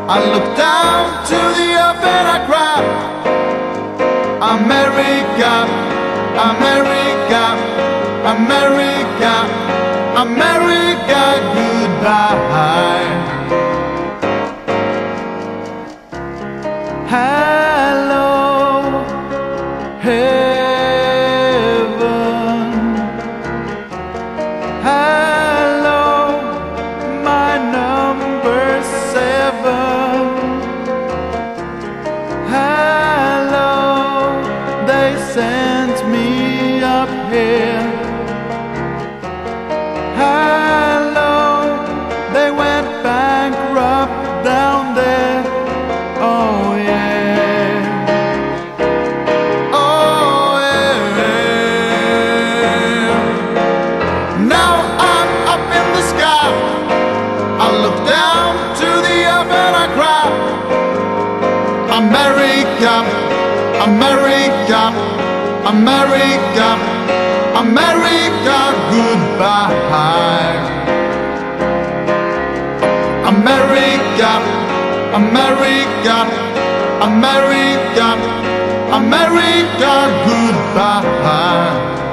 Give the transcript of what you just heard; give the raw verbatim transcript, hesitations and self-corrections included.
I look down to the earth and I cry. America, America, America, America, goodbye. Hello, heaven. Hello, my number seven. Hello, they sent me up here. Hello, they went bankrupt down there. Oh yeah. Oh yeah. Now I'm up in the sky. I look down to the earth and I cry. America, America, America, America, goodbye. America, America, America, America, goodbye.